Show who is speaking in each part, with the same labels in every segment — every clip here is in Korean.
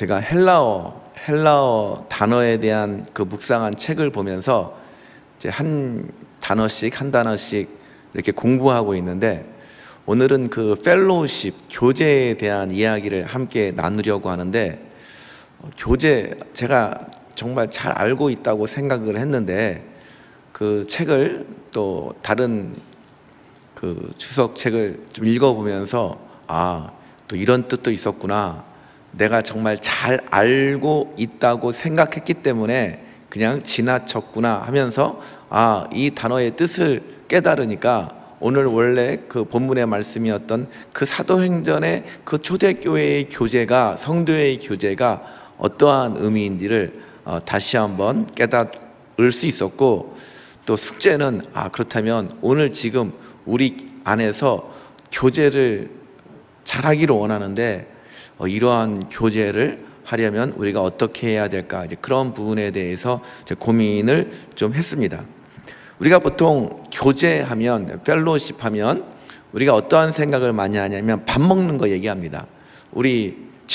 Speaker 1: 제가 헬라어 단어에 대한 그 묵상한 책을 보면서 이제 한 단어씩 이렇게 공부하고 있는데, 오늘은 그 펠로우십, 교제에 대한 이야기를 함께 나누려고 하는데, 교제, 제가 정말 잘 알고 있다고 생각을 했는데, 그 책을 또 다른 그 주석 책을 좀 읽어보면서 또 이런 뜻도 있었구나, 내가 정말 잘 알고 있다고 생각했기 때문에 그냥 지나쳤구나 하면서 이 단어의 뜻을 깨달으니까, 오늘 원래 그 본문의 말씀이었던 그 사도행전의 그 초대교회의 교제가, 성도의 교제가 어떠한 의미인지를 다시 한번 깨달을 수 있었고, 또 숙제는 그렇다면 오늘 지금 우리 안에서 교제를 잘하기를 원하는데, 이러한 교제를 하려면 우리가 어떻게 해야 될까, 이제 그런 부분에 대해서 이제 고민을 좀 했습니다. 우리가 보통 교제하면, 펠로우십 하면 우리가 어떠한 생각을 많이 하냐면 밥 먹는 거 얘기합니다. 우리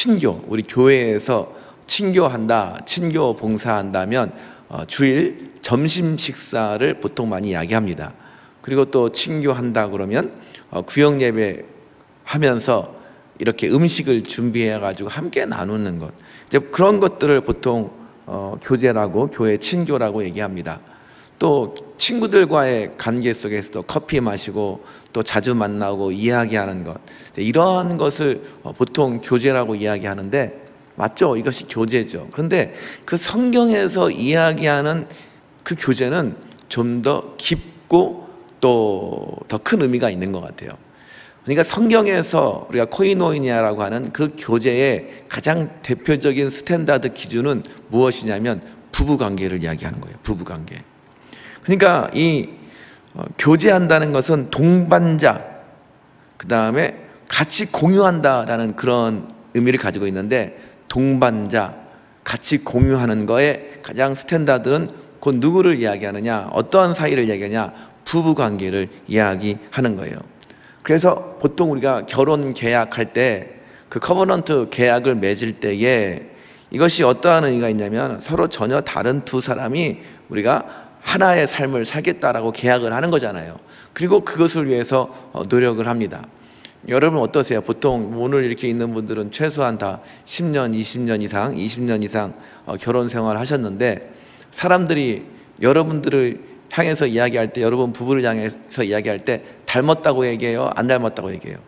Speaker 1: 교회에서 친교한다, 친교 봉사한다면 주일 점심 식사를 보통 많이 이야기합니다. 그리고 또 친교한다 그러면 구역 예배 하면서 이렇게 음식을 준비해 가지고 함께 나누는 것, 이제 그런 것들을 보통 교제라고, 교회 친교라고 얘기합니다. 또 친구들과의 관계 속에서도 커피 마시고 또 자주 만나고 이야기하는 것, 이러한 것을 보통 교제라고 이야기하는데, 맞죠? 이것이 교제죠. 그런데 그 성경에서 이야기하는 그 교제는 좀 더 깊고 또 더 큰 의미가 있는 것 같아요. 그러니까 성경에서 우리가 코이노니아라고 하는 그 교제의 가장 대표적인 스탠다드 기준은 무엇이냐면 부부관계를 이야기하는 거예요. 부부관계. 그러니까 이 교제한다는 것은 동반자, 그 다음에 같이 공유한다라는 그런 의미를 가지고 있는데, 동반자, 같이 공유하는 거에 가장 스탠다드는 곧 누구를 이야기하느냐, 어떠한 사이를 이야기하냐, 부부관계를 이야기하는 거예요. 그래서 보통 우리가 결혼 계약할 때, 그 커버넌트 계약을 맺을 때에 이것이 어떠한 의미가 있냐면, 서로 전혀 다른 두 사람이 우리가 하나의 삶을 살겠다라고 계약을 하는 거잖아요. 그리고 그것을 위해서 노력을 합니다. 여러분 어떠세요? 보통 오늘 이렇게 있는 분들은 최소한 다 10년, 20년 이상 결혼 생활을 하셨는데, 사람들이 여러분들을 향해서 이야기할 때, 여러분 부부를 향해서 이야기할 때 닮았다고 얘기해요? 안 닮았다고 얘기해요?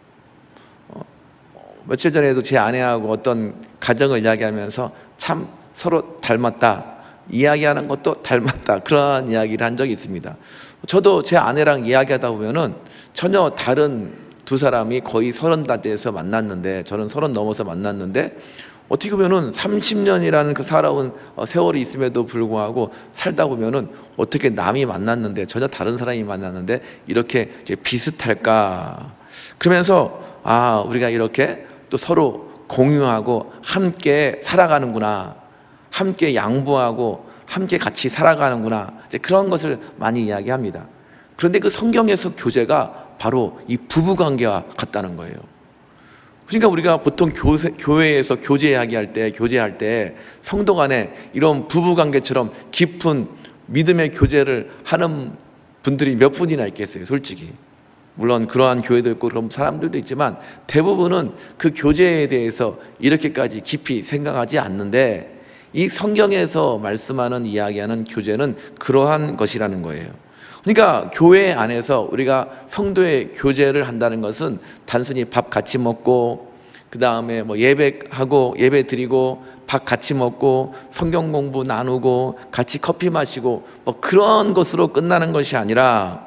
Speaker 1: 며칠 전에도 제 아내하고 어떤 가정을 이야기하면서 참 서로 닮았다, 이야기하는 것도 닮았다, 그런 이야기를 한 적이 있습니다. 저도 제 아내랑 이야기하다 보면은 전혀 다른 두 사람이 거의 30 다 돼서 만났는데, 저는 30 넘어서 만났는데, 어떻게 보면은 30년이라는 그 살아온 세월이 있음에도 불구하고 살다 보면은 어떻게 남이 만났는데, 전혀 다른 사람이 만났는데 이렇게 이제 비슷할까? 그러면서 우리가 이렇게 또 서로 공유하고 함께 살아가는구나, 함께 양보하고 함께 같이 살아가는구나, 이제 그런 것을 많이 이야기합니다. 그런데 그 성경에서 교제가 바로 이 부부관계와 같다는 거예요. 그러니까 우리가 보통 교회에서 교제할 때 성도 간에 이런 부부관계처럼 깊은 믿음의 교제를 하는 분들이 몇 분이나 있겠어요, 솔직히. 물론 그러한 교회도 있고 그런 사람들도 있지만, 대부분은 그 교제에 대해서 이렇게까지 깊이 생각하지 않는데, 이 성경에서 말씀하는, 이야기하는 교제는 그러한 것이라는 거예요. 그러니까 교회 안에서 우리가 성도의 교제를 한다는 것은 단순히 밥 같이 먹고, 그 다음에 예배하고, 예배 드리고, 밥 같이 먹고, 성경 공부 나누고, 같이 커피 마시고, 그런 것으로 끝나는 것이 아니라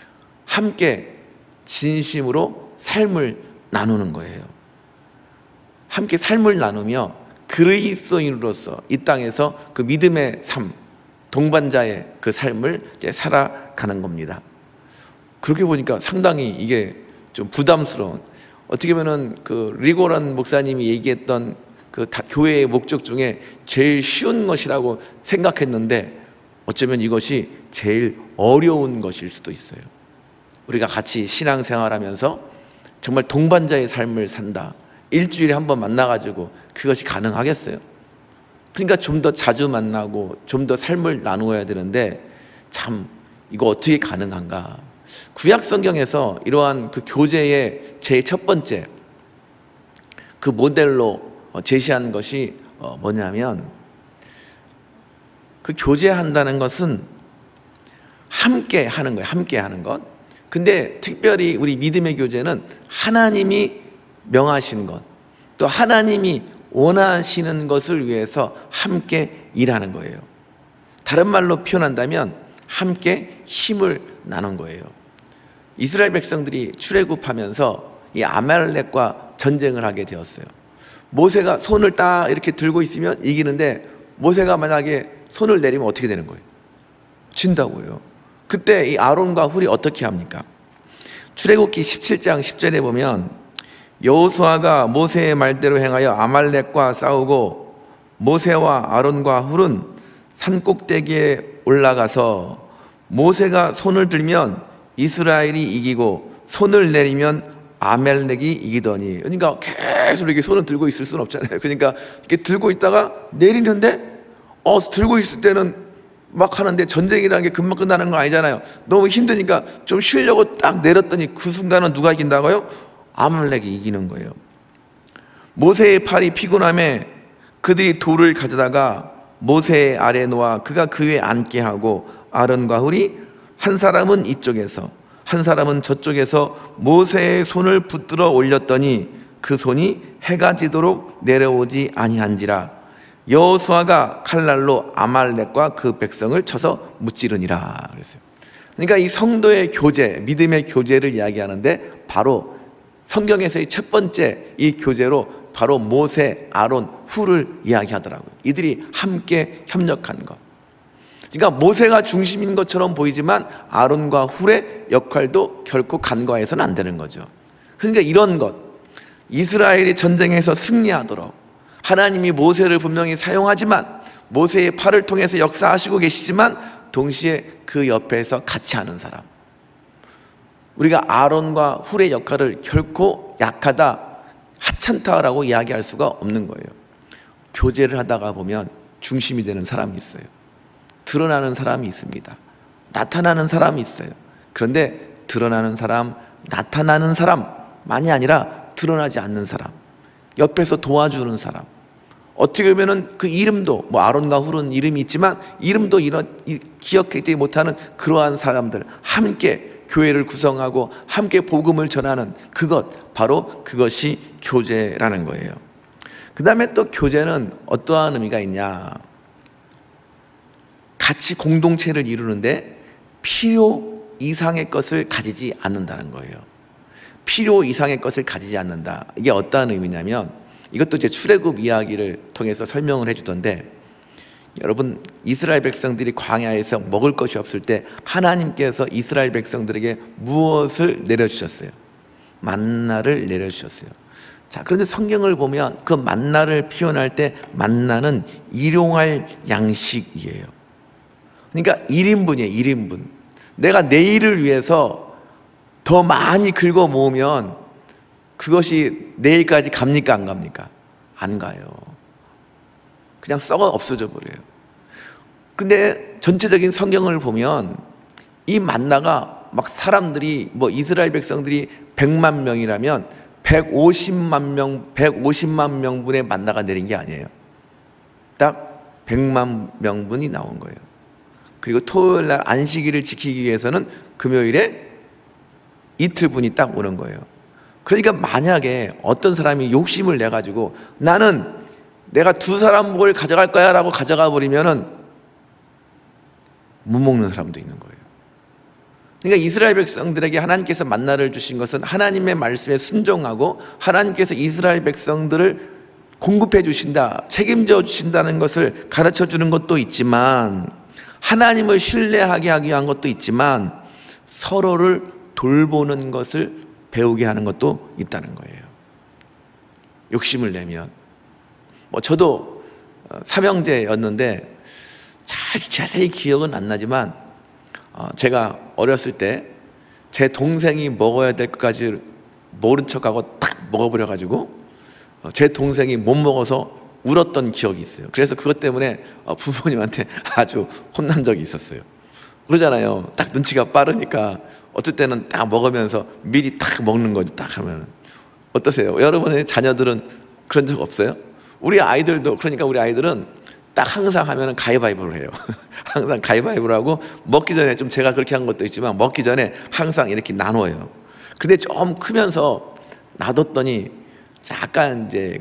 Speaker 1: 함께 진심으로 삶을 나누는 거예요. 함께 삶을 나누며 그리스도인으로서 이 땅에서 그 믿음의 삶, 동반자의 그 삶을 이제 살아가는 겁니다. 그렇게 보니까 상당히 이게 좀 부담스러운, 어떻게 보면은 그 리고란 목사님이 얘기했던 그 교회의 목적 중에 제일 쉬운 것이라고 생각했는데, 어쩌면 이것이 제일 어려운 것일 수도 있어요. 우리가 같이 신앙생활하면서 정말 동반자의 삶을 산다, 일주일에 한 번 만나가지고 그것이 가능하겠어요? 그러니까 좀 더 자주 만나고 좀 더 삶을 나누어야 되는데 참 이거 어떻게 가능한가? 구약 성경에서 이러한 그 교제의 제일 첫 번째 그 모델로 제시한 것이 뭐냐면, 그 교제한다는 것은 함께 하는 거예요. 함께 하는 것. 근데 특별히 우리 믿음의 교제는 하나님이 명하신 것, 또 하나님이 원하시는 것을 위해서 함께 일하는 거예요. 다른 말로 표현한다면 함께 힘을 나눈 거예요. 이스라엘 백성들이 출애굽하면서 이 아말렉과 전쟁을 하게 되었어요. 모세가 손을 딱 이렇게 들고 있으면 이기는데, 모세가 만약에 손을 내리면 어떻게 되는 거예요? 진다고요. 그때 이 아론과 훌이 어떻게 합니까? 출애굽기 17장 10절에 보면 여호수아가 모세의 말대로 행하여 아말렉과 싸우고 모세와 아론과 훌은 산꼭대기에 올라가서 모세가 손을 들면 이스라엘이 이기고 손을 내리면 아말렉이 이기더니. 그러니까 계속 이렇게 손을 들고 있을 수는 없잖아요. 그러니까 이렇게 들고 있다가 내리는데 들고 있을 때는 막 하는데 전쟁이라는 게 금방 끝나는 건 아니잖아요. 너무 힘드니까 좀 쉬려고 딱 내렸더니 그 순간은 누가 이긴다고요? 아말렉이 이기는 거예요. 모세의 팔이 피곤함에 그들이 돌을 가져다가 모세의 아래에 놓아 그가 그 위에 앉게 하고 아론과 훌이 한 사람은 이쪽에서 한 사람은 저쪽에서 모세의 손을 붙들어 올렸더니 그 손이 해가 지도록 내려오지 아니한지라. 여호수아가 칼날로 아말렉과 그 백성을 쳐서 무찌르니라 그랬어요. 그러니까 이 성도의 교제, 믿음의 교제를 이야기하는데 바로 성경에서의 첫 번째 이 교제로 바로 모세, 아론, 훌을 이야기하더라고요. 이들이 함께 협력한 것. 그러니까 모세가 중심인 것처럼 보이지만 아론과 훌의 역할도 결코 간과해서는 안 되는 거죠. 그러니까 이런 것, 이스라엘이 전쟁에서 승리하도록 하나님이 모세를 분명히 사용하지만 모세의 팔을 통해서 역사하시고 계시지만 동시에 그 옆에서 같이 하는 사람, 우리가 아론과 훌의 역할을 결코 약하다, 하찮다라고 이야기할 수가 없는 거예요. 교제를 하다가 보면 중심이 되는 사람이 있어요. 드러나는 사람이 있습니다. 나타나는 사람이 있어요. 그런데 드러나는 사람, 나타나는 사람만이 아니라 드러나지 않는 사람, 옆에서 도와주는 사람, 어떻게 보면은 그 이름도 아론과 훌은 이름이 있지만 이름도 기억하지 못하는 그러한 사람들, 함께 교회를 구성하고 함께 복음을 전하는 그것, 바로 그것이 교제라는 거예요. 그 다음에 또 교제는 어떠한 의미가 있냐, 같이 공동체를 이루는데 필요 이상의 것을 가지지 않는다는 거예요. 필요 이상의 것을 가지지 않는다. 이게 어떠한 의미냐면, 이것도 이제 출애굽 이야기를 통해서 설명을 해주던데, 여러분, 이스라엘 백성들이 광야에서 먹을 것이 없을 때 하나님께서 이스라엘 백성들에게 무엇을 내려주셨어요? 만나를 내려주셨어요. 자, 그런데 성경을 보면 그 만나를 표현할 때 만나는 일용할 양식이에요. 그러니까 1인분이에요. 1인분. 내가 내일을 위해서 더 많이 긁어 모으면 그것이 내일까지 갑니까? 안 갑니까? 안 가요. 그냥 썩어 없어져 버려요. 근데 전체적인 성경을 보면 이 만나가 막 사람들이 이스라엘 백성들이 100만 명이라면 150만 명분의 만나가 내린 게 아니에요. 딱 100만 명분이 나온 거예요. 그리고 토요일 날 안식일을 지키기 위해서는 금요일에 이틀분이 딱 오는 거예요. 그러니까 만약에 어떤 사람이 욕심을 내가지고 나는 내가 2사람 뭘 가져갈 거야 라고 가져가 버리면은 못 먹는 사람도 있는 거예요. 그러니까 이스라엘 백성들에게 하나님께서 만나를 주신 것은 하나님의 말씀에 순종하고 하나님께서 이스라엘 백성들을 공급해 주신다, 책임져 주신다는 것을 가르쳐 주는 것도 있지만, 하나님을 신뢰하게 하기 위한 것도 있지만, 서로를 돌보는 것을 배우게 하는 것도 있다는 거예요. 욕심을 내면. 저도 삼형제였는데 잘 자세히 기억은 안 나지만 제가 어렸을 때 제 동생이 먹어야 될 것까지 모른 척하고 딱 먹어버려가지고 제 동생이 못 먹어서 울었던 기억이 있어요. 그래서 그것 때문에 부모님한테 아주 혼난 적이 있었어요. 그러잖아요. 딱 눈치가 빠르니까 어떨 때는 딱 먹으면서 미리 딱 먹는 거죠. 딱 하면. 어떠세요? 여러분의 자녀들은 그런 적 없어요? 우리 아이들도, 그러니까 우리 아이들은 딱 항상 하면 가위바위보를 해요. 항상 가위바위보를 하고, 먹기 전에, 좀 제가 그렇게 한 것도 있지만 먹기 전에 항상 이렇게 나눠요. 근데 좀 크면서 놔뒀더니 약간 이제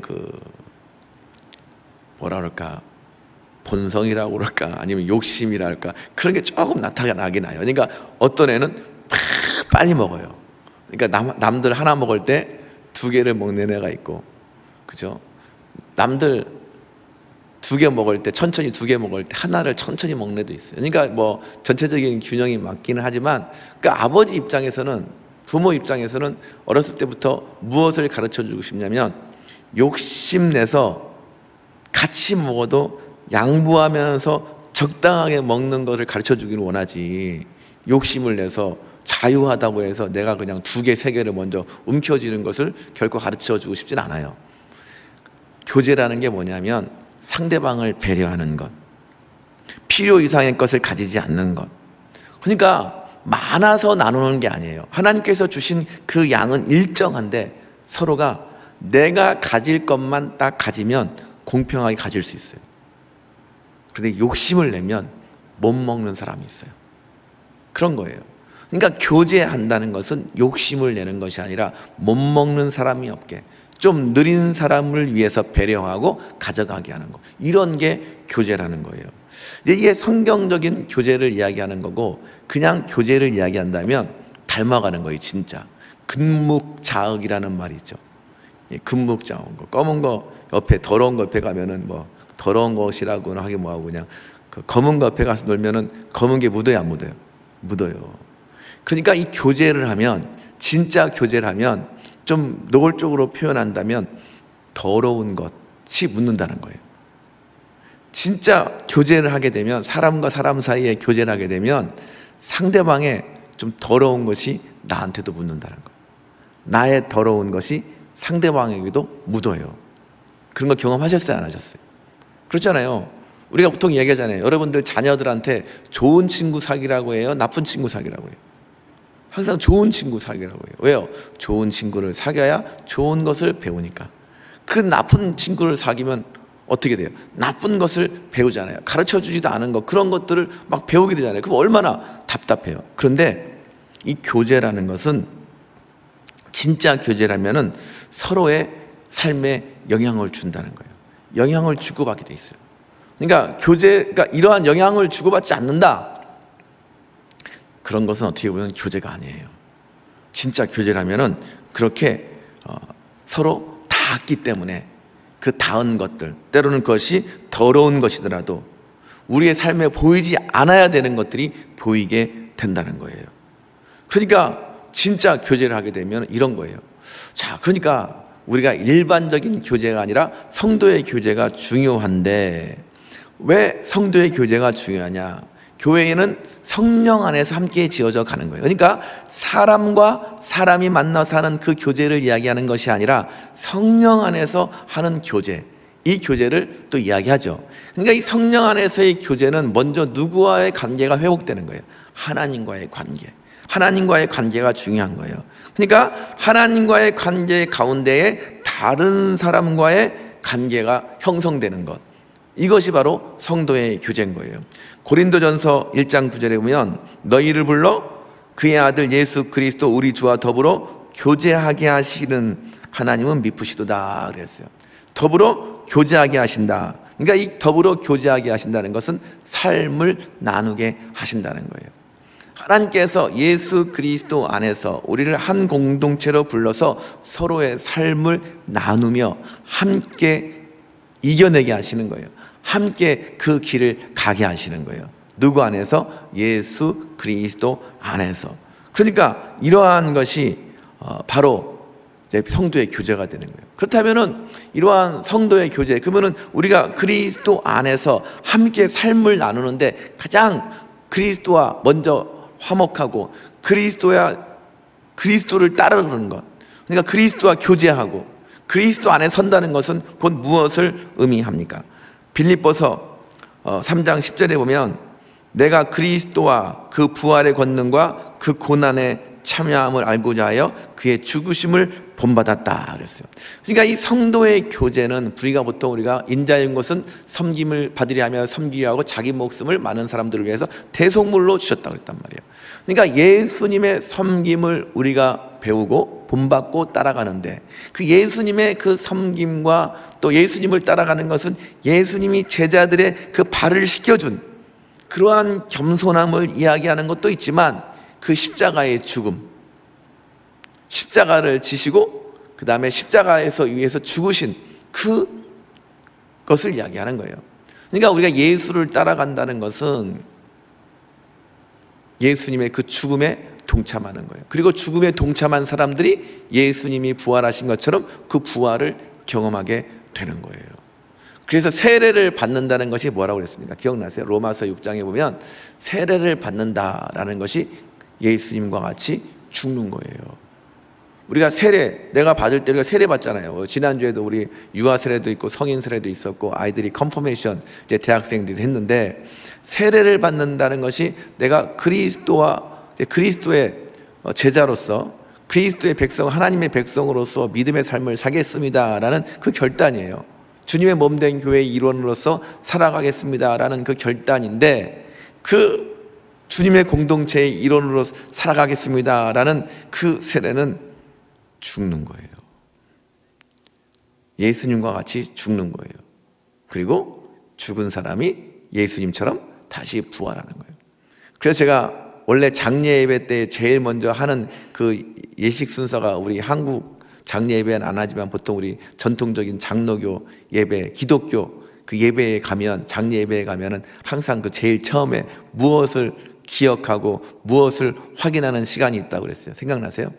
Speaker 1: 뭐라 그럴까, 본성이라고 그럴까, 아니면 욕심이랄까, 그런 게 조금 나타나긴 나요. 그러니까 어떤 애는 빨리 먹어요. 그러니까 남들 하나 먹을 때 2개를 먹는 애가 있고, 그죠? 남들 2개 먹을 때, 천천히 2개 먹을 때 하나를 천천히 먹는 애도 있어요. 그러니까 뭐 전체적인 균형이 맞기는 하지만, 그러니까 아버지 입장에서는, 부모 입장에서는 어렸을 때부터 무엇을 가르쳐 주고 싶냐면, 욕심내서 같이 먹어도 양보하면서 적당하게 먹는 것을 가르쳐 주기를 원하지, 욕심을 내서 자유하다고 해서 내가 그냥 2개, 3개를 먼저 움켜쥐는 것을 결코 가르쳐 주고 싶진 않아요. 교제라는 게 뭐냐면 상대방을 배려하는 것, 필요 이상의 것을 가지지 않는 것. 그러니까 많아서 나누는 게 아니에요. 하나님께서 주신 그 양은 일정한데 서로가 내가 가질 것만 딱 가지면 공평하게 가질 수 있어요. 그런데 욕심을 내면 못 먹는 사람이 있어요. 그런 거예요. 그러니까 교제한다는 것은 욕심을 내는 것이 아니라 못 먹는 사람이 없게, 좀 느린 사람을 위해서 배려하고 가져가게 하는 거, 이런 게 교제라는 거예요. 이게 성경적인 교제를 이야기하는 거고, 그냥 교제를 이야기한다면 닮아가는 거예요. 진짜 근묵자흑이라는 말이 있죠. 근묵자흑, 거 검은 거 옆에 더러운 거 옆에 가면은 뭐 더러운 것이라고는 하긴 뭐하고, 그냥 그 검은 거 옆에 가서 놀면은 검은 게 묻어요, 안 묻어요? 묻어요. 그러니까 이 교제를 하면, 진짜 교제를 하면, 좀 노골적으로 표현한다면 더러운 것이 묻는다는 거예요. 진짜 교제를 하게 되면, 사람과 사람 사이에 교제를 하게 되면 상대방의 좀 더러운 것이 나한테도 묻는다는 거예요. 나의 더러운 것이 상대방에게도 묻어요. 그런 거 경험하셨어요, 안 하셨어요? 그렇잖아요. 우리가 보통 얘기하잖아요. 여러분들 자녀들한테 좋은 친구 사귀라고 해요, 나쁜 친구 사귀라고 해요? 항상 좋은 친구 사귀라고 해요. 왜요? 좋은 친구를 사귀어야 좋은 것을 배우니까. 그 나쁜 친구를 사귀면 어떻게 돼요? 나쁜 것을 배우잖아요. 가르쳐 주지도 않은 것, 그런 것들을 막 배우게 되잖아요. 그럼 얼마나 답답해요. 그런데 이 교제라는 것은, 진짜 교제라면은 서로의 삶에 영향을 준다는 거예요. 영향을 주고받게 돼 있어요. 그러니까 교제가 이러한 영향을 주고받지 않는다, 그런 것은 어떻게 보면 교제가 아니에요. 진짜 교제라면은 그렇게 서로 닿았기 때문에 그 닿은 것들, 때로는 그것이 더러운 것이더라도 우리의 삶에 보이지 않아야 되는 것들이 보이게 된다는 거예요. 그러니까 진짜 교제를 하게 되면 이런 거예요. 자, 그러니까 우리가 일반적인 교제가 아니라 성도의 교제가 중요한데, 왜 성도의 교제가 중요하냐? 교회에는 성령 안에서 함께 지어져 가는 거예요. 그러니까 사람과 사람이 만나서 하는 그 교제를 이야기하는 것이 아니라 성령 안에서 하는 교제, 이 교제를 또 이야기하죠. 그러니까 이 성령 안에서의 교제는 먼저 누구와의 관계가 회복되는 거예요. 하나님과의 관계. 하나님과의 관계가 중요한 거예요. 그러니까 하나님과의 관계 가운데에 다른 사람과의 관계가 형성되는 것, 이것이 바로 성도의 교제인 거예요. 고린도전서 1장 9절에 보면, 너희를 불러 그의 아들 예수 그리스도 우리 주와 더불어 교제하게 하시는 하나님은 미쁘시도다 그랬어요. 더불어 교제하게 하신다. 그러니까 이 더불어 교제하게 하신다는 것은 삶을 나누게 하신다는 거예요. 하나님께서 예수 그리스도 안에서 우리를 한 공동체로 불러서 서로의 삶을 나누며 함께 이겨내게 하시는 거예요. 함께 그 길을 가게 하시는 거예요. 누구 안에서? 예수 그리스도 안에서. 그러니까 이러한 것이 바로 성도의 교제가 되는 거예요. 그렇다면은 이러한 성도의 교제, 그러면은 우리가 그리스도 안에서 함께 삶을 나누는데 가장 그리스도와 먼저 화목하고 그리스도를 따르는 것, 그러니까 그리스도와 교제하고 그리스도 안에 선다는 것은 곧 무엇을 의미합니까? 빌립보서 3장 10절에 보면 내가 그리스도와 그 부활의 권능과 그 고난에 참여함을 알고자 하여 그의 죽으심을 본받았다 그랬어요. 그러니까 이 성도의 교제는 우리가 인자인 것은 섬김을 받으려 하며 섬기려 하고 자기 목숨을 많은 사람들을 위해서 대속물로 주셨다고 그랬단 말이에요. 그러니까 예수님의 섬김을 우리가 배우고 본받고 따라가는데, 그 예수님의 그 섬김과 또 예수님을 따라가는 것은 예수님이 제자들의 그 발을 씻겨준 그러한 겸손함을 이야기하는 것도 있지만, 그 십자가의 죽음, 십자가를 지시고 그 다음에 십자가에서 위해서 죽으신 그것을 이야기하는 거예요. 그러니까 우리가 예수를 따라간다는 것은 예수님의 그 죽음에 동참하는 거예요. 그리고 죽음에 동참한 사람들이 예수님이 부활하신 것처럼 그 부활을 경험하게 되는 거예요. 그래서 세례를 받는다는 것이 뭐라고 그랬습니까? 기억나세요? 로마서 6장에 보면 세례를 받는다라는 것이 예수님과 같이 죽는 거예요. 우리가 내가 받을 때 우리가 세례 받잖아요. 지난주에도 우리 유아 세례도 있고 성인 세례도 있었고 아이들이 컨퍼메이션, 이제 대학생들이 했는데, 세례를 받는다는 것이 내가 그리스도의 제자로서, 그리스도의 백성, 하나님의 백성으로서 믿음의 삶을 살겠습니다라는 그 결단이에요. 주님의 몸된 교회의 일원으로서 살아가겠습니다라는 그 결단인데, 그 주님의 공동체의 일원으로 살아가겠습니다라는 그 세례는 죽는 거예요. 예수님과 같이 죽는 거예요. 그리고 죽은 사람이 예수님처럼 다시 부활하는 거예요. 그래서 제가 원래 장례 예배 때 제일 먼저 하는 그 예식 순서가, 우리 한국 장례 예배는 안 하지만 보통 우리 전통적인 장로교 예배, 기독교 그 예배에 가면, 장례 예배에 가면은 항상 그 제일 처음에 무엇을 기억하고 무엇을 확인하는 시간이 있다고 그랬어요. 생각나세요?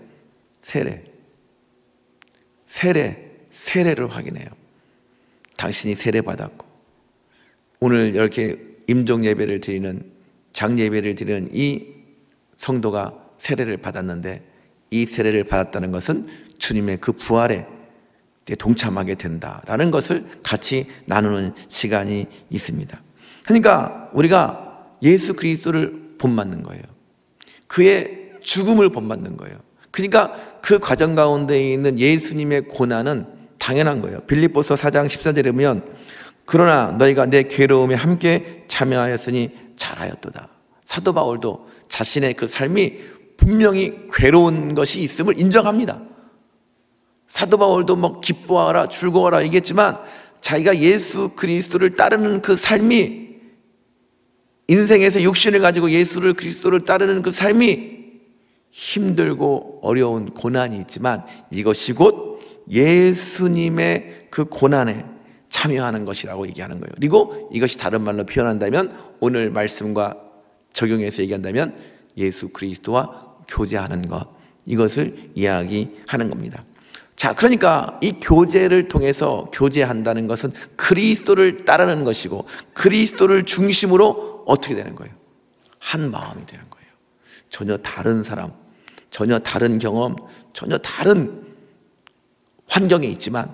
Speaker 1: 세례를 확인해요. 당신이 세례 받았고, 오늘 이렇게 임종 예배를 드리는, 장례 예배를 드리는 이 성도가 세례를 받았는데, 이 세례를 받았다는 것은 주님의 그 부활에 동참하게 된다라는 것을 같이 나누는 시간이 있습니다. 그러니까 우리가 예수 그리스도를 본받는 거예요. 그의 죽음을 본받는 거예요. 그러니까 그 과정 가운데 있는 예수님의 고난은 당연한 거예요. 빌립보서 4장 14절에 보면 그러나 너희가 내 괴로움에 함께 참여하였으니 잘하였도다. 사도 바울도 자신의 그 삶이 분명히 괴로운 것이 있음을 인정합니다. 사도 바울도 뭐 기뻐하라 즐거워라 얘기했지만, 자기가 예수 그리스도를 따르는 그 삶이, 인생에서 육신을 가지고 예수를 그리스도를 따르는 그 삶이 힘들고 어려운 고난이 있지만, 이것이 곧 예수님의 그 고난에 참여하는 것이라고 얘기하는 거예요. 그리고 이것이 다른 말로 표현한다면, 오늘 말씀과 적용해서 얘기한다면 예수 그리스도와 교제하는 것, 이것을 이야기하는 겁니다. 자, 그러니까 이 교제를 통해서, 교제한다는 것은 그리스도를 따르는 것이고, 그리스도를 중심으로 어떻게 되는 거예요? 한 마음이 되는 거예요. 전혀 다른 사람, 전혀 다른 경험, 전혀 다른 환경에 있지만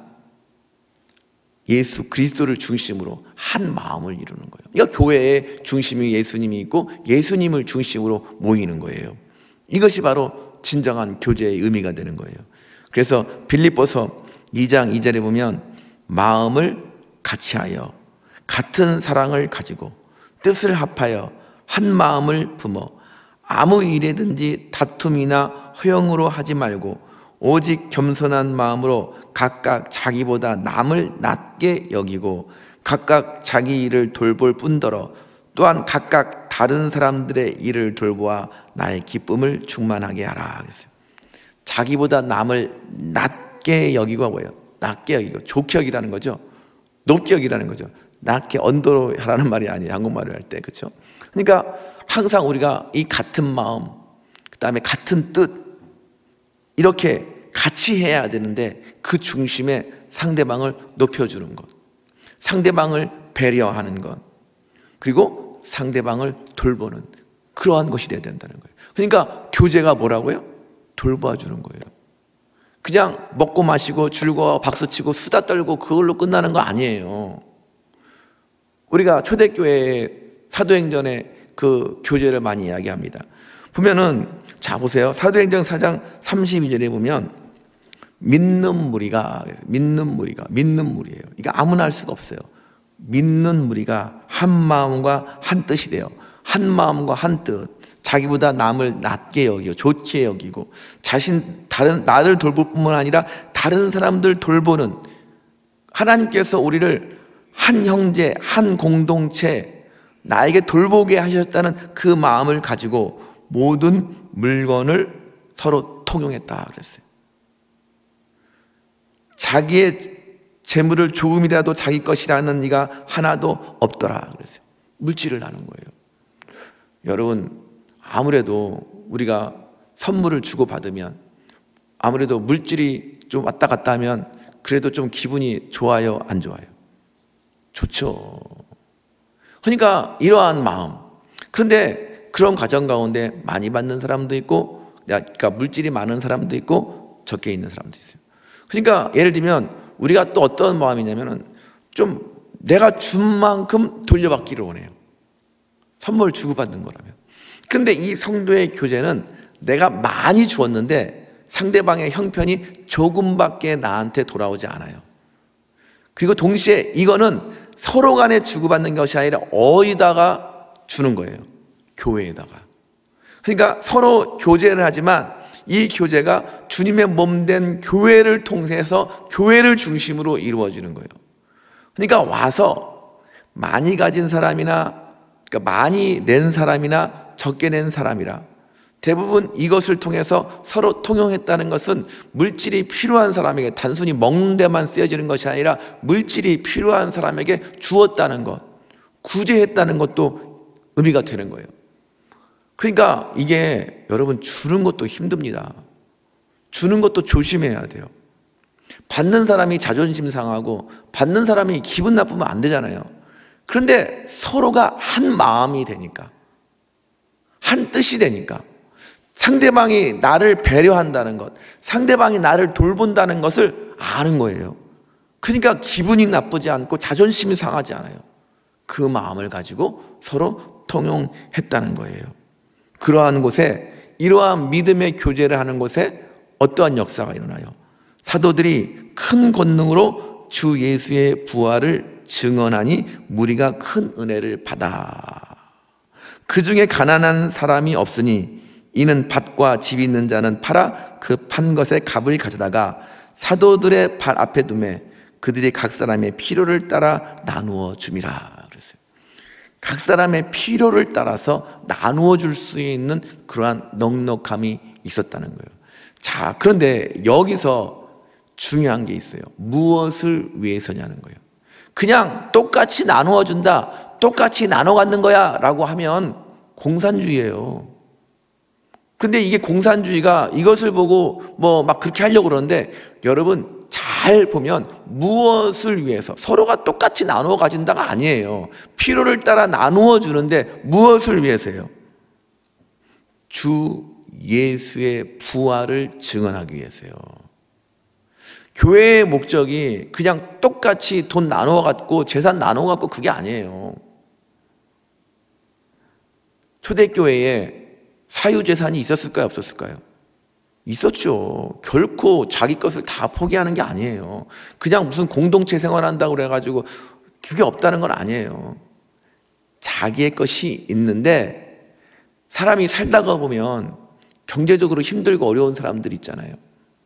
Speaker 1: 예수 그리스도를 중심으로 한 마음을 이루는 거예요. 그러니까 교회의 중심이 예수님이 있고 예수님을 중심으로 모이는 거예요. 이것이 바로 진정한 교제의 의미가 되는 거예요. 그래서 빌립보서 2장 2절에 보면 마음을 같이하여 같은 사랑을 가지고 뜻을 합하여 한 마음을 품어 아무 일에든지 다툼이나 허영으로 하지 말고 오직 겸손한 마음으로 각각 자기보다 남을 낮게 여기고 각각 자기 일을 돌볼 뿐더러 또한 각각 다른 사람들의 일을 돌보아 나의 기쁨을 충만하게 하라 그랬어요. 자기보다 남을 낮게 여기고 뭐예요? 낮게 여기고, 좋게 여기라는 거죠. 높게 여기라는 거죠. 낮게 언더로 하라는 말이 아니에요. 한국말을 할 때. 그렇죠? 그러니까 항상 우리가 이 같은 마음, 그 다음에 같은 뜻, 이렇게 같이 해야 되는데, 그 중심에 상대방을 높여주는 것, 상대방을 배려하는 것, 그리고 상대방을 돌보는 그러한 것이 되어야 된다는 거예요. 그러니까 교제가 뭐라고요? 돌봐주는 거예요. 그냥 먹고 마시고 즐거워 박수치고 수다 떨고 그걸로 끝나는 거 아니에요. 우리가 초대교회의 사도행전의 그 교제를 많이 이야기합니다. 보면은 자 보세요. 사도행전 4장 32절에 보면 믿는 무리가 믿는 무리예요. 이거 아무나 할 수가 없어요. 믿는 무리가 한 마음과 한 뜻이 돼요. 한 마음과 한 뜻. 자기보다 남을 낮게 여기고 좋게 여기고 나를 돌볼 뿐만 아니라 다른 사람들 돌보는, 하나님께서 우리를 한 형제, 한 공동체, 나에게 돌보게 하셨다는 그 마음을 가지고 모든 물건을 서로 통용했다 그랬어요. 자기의 재물을 조금이라도 자기 것이라는 이가 하나도 없더라 그랬어요. 물질을 나눈 거예요. 여러분, 아무래도 우리가 선물을 주고받으면, 아무래도 물질이 좀 왔다 갔다 하면 그래도 좀 기분이 좋아요, 안 좋아요? 좋죠. 그러니까 이러한 마음. 그런데 그런 과정 가운데 많이 받는 사람도 있고, 그러니까 물질이 많은 사람도 있고 적게 있는 사람도 있어요. 그러니까 예를 들면 우리가 또 어떤 마음이냐면은 좀 내가 준 만큼 돌려받기를 원해요. 선물 주고받는 거라면. 그런데 이 성도의 교제는 내가 많이 주었는데 상대방의 형편이 조금밖에 나한테 돌아오지 않아요. 그리고 동시에 이거는 서로 간에 주고받는 것이 아니라 어디다가 주는 거예요? 교회에다가. 그러니까 서로 교제를 하지만 이 교제가 주님의 몸된 교회를 통해서 교회를 중심으로 이루어지는 거예요. 그러니까 와서 많이 가진 사람이나, 그러니까 많이 낸 사람이나 적게 낸 사람이라 대부분 이것을 통해서 서로 통용했다는 것은 물질이 필요한 사람에게 단순히 먹는 데만 쓰여지는 것이 아니라 물질이 필요한 사람에게 주었다는 것, 구제했다는 것도 의미가 되는 거예요. 그러니까 이게 여러분, 주는 것도 힘듭니다. 주는 것도 조심해야 돼요. 받는 사람이 자존심 상하고 받는 사람이 기분 나쁘면 안 되잖아요. 그런데 서로가 한 마음이 되니까, 한 뜻이 되니까, 상대방이 나를 배려한다는 것, 상대방이 나를 돌본다는 것을 아는 거예요. 그러니까 기분이 나쁘지 않고 자존심이 상하지 않아요. 그 마음을 가지고 서로 통용했다는 거예요. 그러한 곳에, 이러한 믿음의 교제를 하는 곳에 어떠한 역사가 일어나요? 사도들이 큰 권능으로 주 예수의 부활을 증언하니 무리가 큰 은혜를 받아. 그 중에 가난한 사람이 없으니 이는 밭과 집이 있는 자는 팔아 그 판 것의 값을 가져다가 사도들의 발 앞에 두매 그들이 각 사람의 필요를 따라 나누어 줌이라 그랬어요. 각 사람의 필요를 따라서 나누어 줄 수 있는 그러한 넉넉함이 있었다는 거예요. 자, 그런데 여기서 중요한 게 있어요. 무엇을 위해서냐는 거예요. 그냥 똑같이 나누어 준다, 똑같이 나눠 갖는 거야 라고 하면 공산주의예요. 근데 이게 공산주의가 이것을 보고 뭐 막 그렇게 하려고 그러는데, 여러분 잘 보면 무엇을 위해서, 서로가 똑같이 나누어 가진다가 아니에요. 필요를 따라 나누어 주는데 무엇을 위해서요? 주 예수의 부활을 증언하기 위해서요. 교회의 목적이 그냥 똑같이 돈 나누어 갖고 재산 나누어 갖고 그게 아니에요. 초대교회에 사유재산이 있었을까요? 없었을까요? 있었죠. 결코 자기 것을 다 포기하는 게 아니에요. 그냥 무슨 공동체 생활한다고 그래가지고 그게 없다는 건 아니에요. 자기의 것이 있는데, 사람이 살다가 보면 경제적으로 힘들고 어려운 사람들 있잖아요.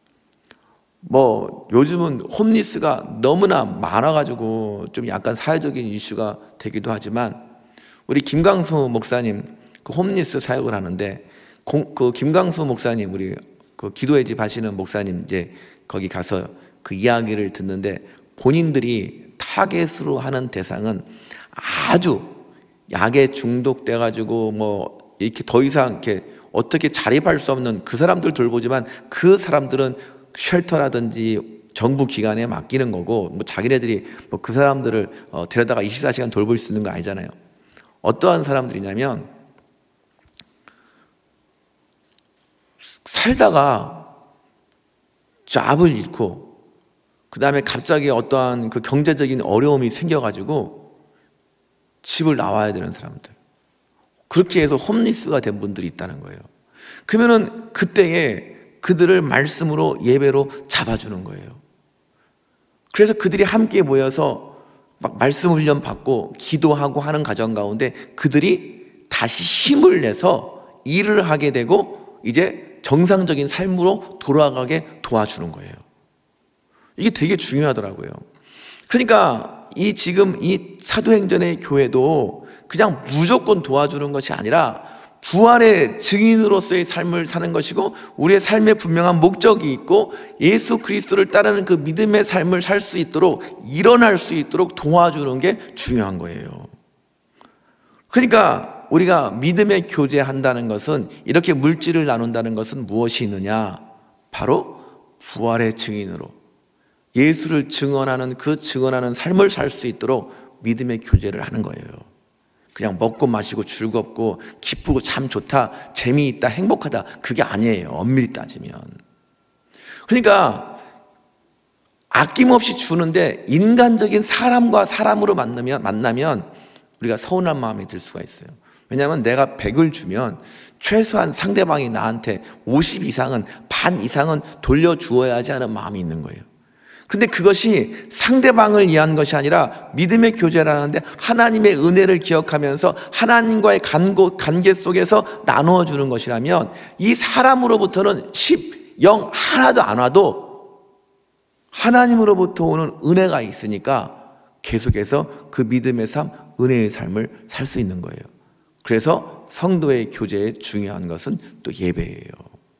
Speaker 1: 뭐 요즘은 홈리스가 너무나 많아가지고 좀 약간 사회적인 이슈가 되기도 하지만, 우리 김광수 목사님 그 홈리스 사역을 하는데, 그 김광수 목사님, 우리 그 기도의 집 하시는 목사님 이제 거기 가서 그 이야기를 듣는데, 본인들이 타겟으로 하는 대상은 아주 약에 중독돼 가지고 뭐 이렇게 더 이상 이렇게 어떻게 자립할 수 없는 그 사람들 돌보지만, 그 사람들은 쉘터라든지 정부 기관에 맡기는 거고, 뭐 자기네들이 뭐 그 사람들을 데려다가 24시간 돌볼 수 있는 거 아니잖아요. 어떠한 사람들이냐면, 살다가 잡을 잃고 그 다음에 갑자기 어떠한 그 경제적인 어려움이 생겨가지고 집을 나와야 되는 사람들, 그렇게 해서 홈리스가 된 분들이 있다는 거예요. 그러면은 그때에 그들을 말씀으로 예배로 잡아주는 거예요. 그래서 그들이 함께 모여서 막 말씀 훈련 받고 기도하고 하는 과정 가운데 그들이 다시 힘을 내서 일을 하게 되고 이제 정상적인 삶으로 돌아가게 도와주는 거예요. 이게 되게 중요하더라고요. 그러니까 지금 이 사도행전의 교회도 그냥 무조건 도와주는 것이 아니라 부활의 증인으로서의 삶을 사는 것이고, 우리의 삶에 분명한 목적이 있고 예수 그리스도를 따르는 그 믿음의 삶을 살 수 있도록, 일어날 수 있도록 도와주는 게 중요한 거예요. 그러니까 우리가 믿음의 교제한다는 것은, 이렇게 물질을 나눈다는 것은 무엇이 있느냐? 바로 부활의 증인으로 예수를 증언하는, 그 증언하는 삶을 살 수 있도록 믿음의 교제를 하는 거예요. 그냥 먹고 마시고 즐겁고 기쁘고 참 좋다, 재미있다, 행복하다, 그게 아니에요, 엄밀히 따지면. 그러니까 아낌없이 주는데 인간적인 사람과 사람으로 만나면 우리가 서운한 마음이 들 수가 있어요. 왜냐하면 내가 100을 주면 최소한 상대방이 나한테 50 이상은, 반 이상은 돌려주어야지 하는 마음이 있는 거예요. 근데 그것이 상대방을 위한 것이 아니라 믿음의 교제라는데 하나님의 은혜를 기억하면서 하나님과의 관계 속에서 나누어 주는 것이라면, 이 사람으로부터는 10, 0 하나도 안 와도 하나님으로부터 오는 은혜가 있으니까 계속해서 그 믿음의 삶, 은혜의 삶을 살 수 있는 거예요. 그래서 성도의 교제에 중요한 것은 또 예배예요.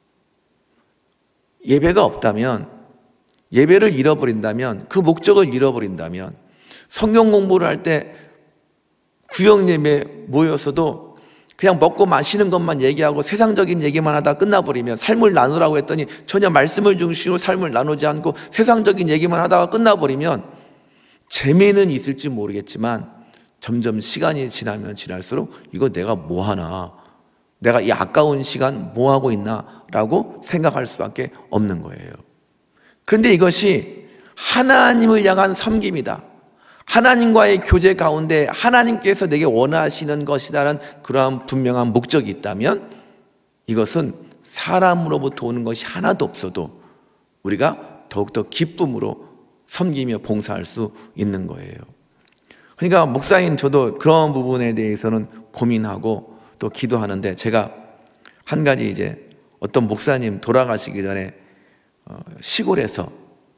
Speaker 1: 예배가 없다면, 예배를 잃어버린다면, 그 목적을 잃어버린다면, 성경 공부를 할 때 구역 예배 모여서도 그냥 먹고 마시는 것만 얘기하고 세상적인 얘기만 하다 끝나버리면, 삶을 나누라고 했더니 전혀 말씀을 중심으로 삶을 나누지 않고 세상적인 얘기만 하다가 끝나버리면 재미는 있을지 모르겠지만 점점 시간이 지나면 지날수록 이거 내가 뭐 하나, 내가 이 아까운 시간 뭐 하고 있나 라고 생각할 수밖에 없는 거예요. 그런데 이것이 하나님을 향한 섬김이다, 하나님과의 교제 가운데 하나님께서 내게 원하시는 것이라는 그러한 분명한 목적이 있다면, 이것은 사람으로부터 오는 것이 하나도 없어도 우리가 더욱더 기쁨으로 섬기며 봉사할 수 있는 거예요. 그러니까 목사인 저도 그런 부분에 대해서는 고민하고 또 기도하는데, 제가 한 가지 이제 어떤 목사님 돌아가시기 전에 시골에서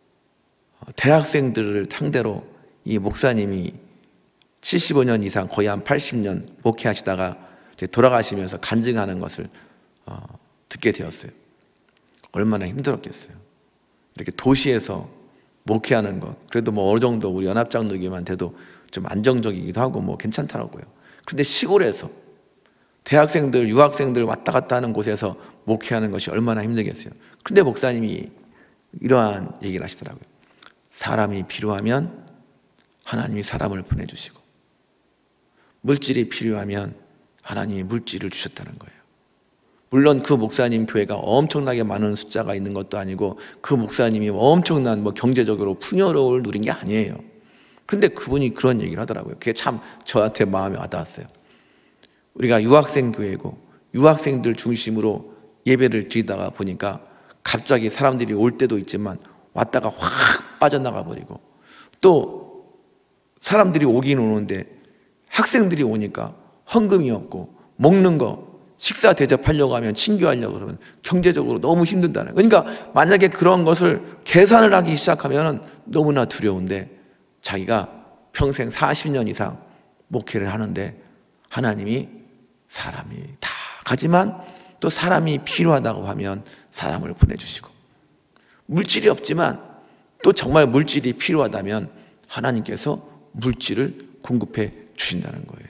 Speaker 1: 대학생들을 상대로 이 목사님이 75년 이상, 거의 한 80년 목회하시다가 이제 돌아가시면서 간증하는 것을 듣게 되었어요. 얼마나 힘들었겠어요. 이렇게 도시에서 목회하는 것, 그래도 뭐 어느 정도 우리 연합장로기만 돼도 좀 안정적이기도 하고 뭐 괜찮더라고요. 그런데 시골에서 대학생들, 유학생들 왔다 갔다 하는 곳에서 목회하는 것이 얼마나 힘들겠어요. 근데 목사님이 이러한 얘기를 하시더라고요. 사람이 필요하면 하나님이 사람을 보내주시고, 물질이 필요하면 하나님이 물질을 주셨다는 거예요. 물론 그 목사님 교회가 엄청나게 많은 숫자가 있는 것도 아니고, 그 목사님이 엄청난 뭐 경제적으로 풍요로움을 누린 게 아니에요. 그런데 그분이 그런 얘기를 하더라고요. 그게 참 저한테 마음에 와닿았어요. 우리가 유학생 교회고 유학생들 중심으로 예배를 드리다가 보니까 갑자기 사람들이 올 때도 있지만 왔다가 확 빠져나가 버리고, 또 사람들이 오긴 오는데 학생들이 오니까 헌금이 없고, 먹는 거 식사 대접하려고 하면, 친교하려고 그러면 경제적으로 너무 힘든다는 거예요. 그러니까 만약에 그런 것을 계산을 하기 시작하면 너무나 두려운데, 자기가 평생 40년 이상 목회를 하는데 하나님이 사람이 다 가지만 또 사람이 필요하다고 하면 사람을 보내주시고, 물질이 없지만 또 정말 물질이 필요하다면 하나님께서 물질을 공급해 주신다는 거예요.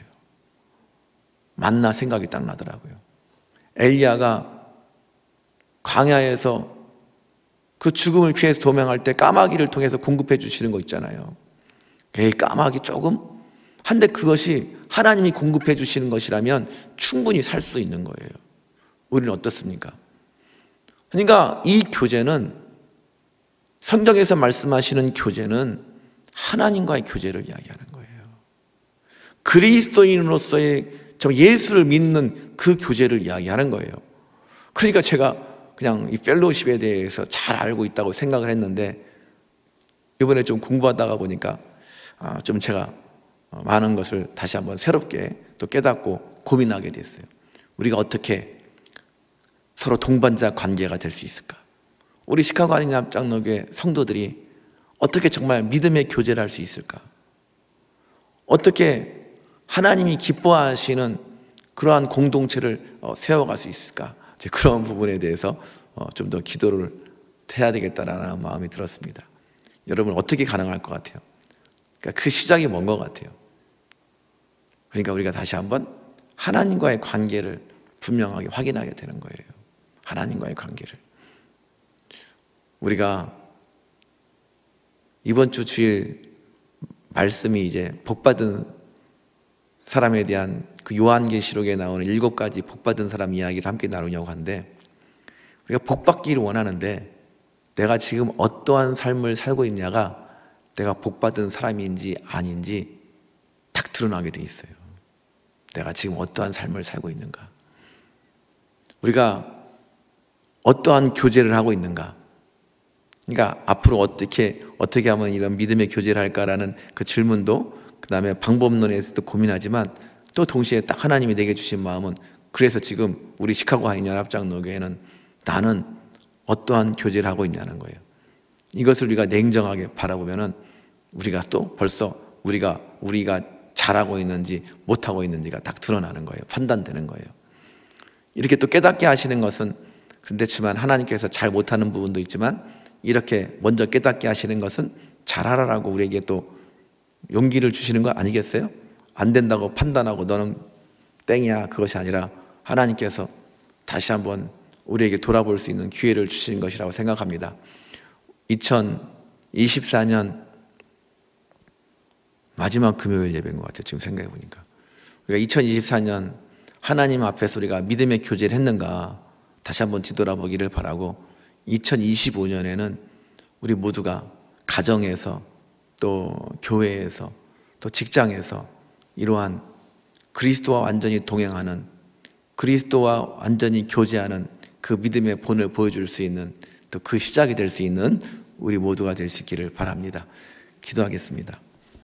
Speaker 1: 만나 생각이 딱 나더라고요. 엘리야가 광야에서 그 죽음을 피해서 도망할 때 까마귀를 통해서 공급해 주시는 거 있잖아요. 까마귀 조금? 한데 그것이 하나님이 공급해 주시는 것이라면 충분히 살 수 있는 거예요. 우리는 어떻습니까? 그러니까 이 교제는 성경에서 말씀하시는 교제는 하나님과의 교제를 이야기하는 거예요. 그리스도인으로서의 예수를 믿는 그 교제를 이야기하는 거예요. 그러니까 제가 그냥 이 펠로우십에 대해서 잘 알고 있다고 생각을 했는데, 이번에 좀 공부하다가 보니까 좀 제가 많은 것을 다시 한번 새롭게 또 깨닫고 고민하게 됐어요. 우리가 어떻게 서로 동반자 관계가 될 수 있을까? 우리 시카고 한인 합장로교회 성도들이 어떻게 정말 믿음의 교제를 할 수 있을까? 어떻게 하나님이 기뻐하시는 그러한 공동체를 세워갈 수 있을까? 그런 부분에 대해서 좀 더 기도를 해야 되겠다라는 마음이 들었습니다. 여러분, 어떻게 가능할 것 같아요? 그러니까 그 시작이 뭔 것 같아요? 그러니까 우리가 다시 한번 하나님과의 관계를 분명하게 확인하게 되는 거예요. 하나님과의 관계를. 우리가 이번 주 주일 말씀이 이제 복받은 사람에 대한 그 요한계시록에 나오는 7가지 복받은 사람 이야기를 함께 나누려고 하는데, 우리가 복받기를 원하는데 내가 지금 어떠한 삶을 살고 있냐가 내가 복받은 사람인지 아닌지 딱 드러나게 돼 있어요. 내가 지금 어떠한 삶을 살고 있는가, 우리가 어떠한 교제를 하고 있는가. 그러니까 앞으로 어떻게 하면 이런 믿음의 교제를 할까라는 그 질문도, 그 다음에 방법론에서도 고민하지만, 또 동시에 딱 하나님이 내게 주신 마음은, 그래서 지금 우리 시카고 한인 연합장로교회는 나는 어떠한 교제를 하고 있냐는 거예요. 이것을 우리가 냉정하게 바라보면은 우리가 또 벌써 우리가 잘하고 있는지 못하고 있는지가 딱 드러나는 거예요. 판단되는 거예요. 이렇게 또 깨닫게 하시는 것은, 그렇지만 하나님께서 잘 못하는 부분도 있지만 이렇게 먼저 깨닫게 하시는 것은 잘하라라고 우리에게 또 용기를 주시는 거 아니겠어요? 안 된다고 판단하고 너는 땡이야, 그것이 아니라 하나님께서 다시 한번 우리에게 돌아볼 수 있는 기회를 주시는 것이라고 생각합니다. 2024년 마지막 금요일 예배인 것 같아요. 지금 생각해 보니까. 우리가 2024년 하나님 앞에서 우리가 믿음의 교제를 했는가 다시 한번 뒤돌아보기를 바라고, 2025년에는 우리 모두가 가정에서 또 교회에서 또 직장에서 이러한 그리스도와 완전히 동행하는, 그리스도와 완전히 교제하는 그 믿음의 본을 보여줄 수 있는, 또 그 시작이 될 수 있는 우리 모두가 될 수 있기를 바랍니다. 기도하겠습니다.